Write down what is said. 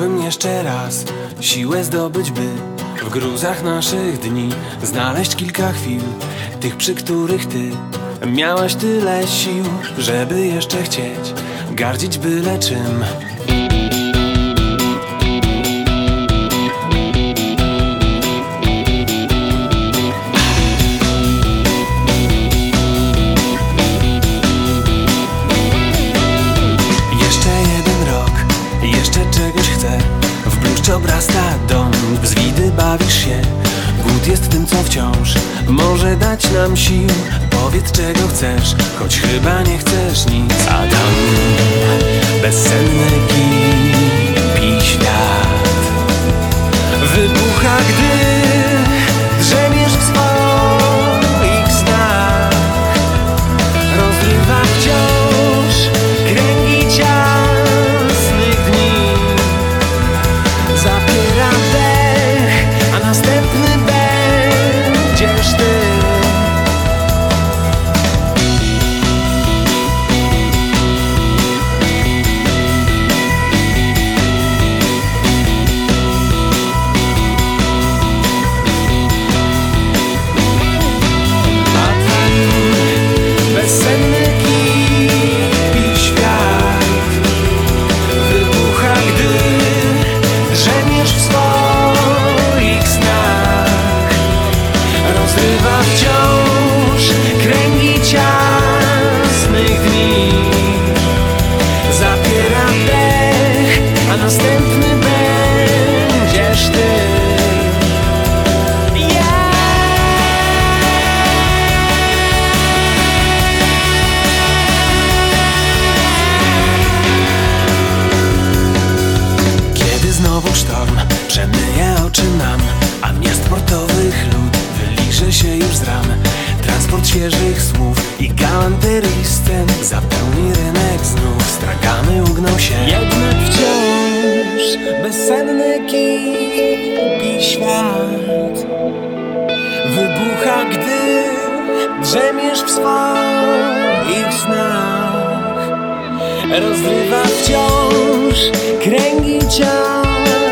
Chciałbym jeszcze raz siłę zdobyć, by w gruzach naszych dni znaleźć kilka chwil, tych, przy których ty miałaś tyle sił, żeby jeszcze chcieć gardzić byle czym. Czegoś chcę, w bluszcz obrasta dom, z widy bawisz się. Głód jest tym, co wciąż może dać nam sił. Powiedz, czego chcesz, choć chyba nie chcesz nic. A tam bezsenny kipi świat wybucha, gdy drzemiesz w swoich snach. Rozrywa wciąż kręgi ciasnych dni. Zapiera dech, a następny będziesz ty. A tam bezsenny kipi świat wybucha, gdy drzemiesz w swoich snach. Rozrywa wciąż kręgi ciasnych dni. Zapiera dech, a następny będziesz ty. Kiedy znowu sztorm przemyje oczy nam, a miast portowych lud wyliże się już z ram. Transport świeżych słów i galanterii scen zapełni rynek znów. Stragany ugną się, jednak wciąż bezsenny kipi świat wybucha, gdy drzemiesz w swoich snach. Rozrywa wciąż kręgi ciał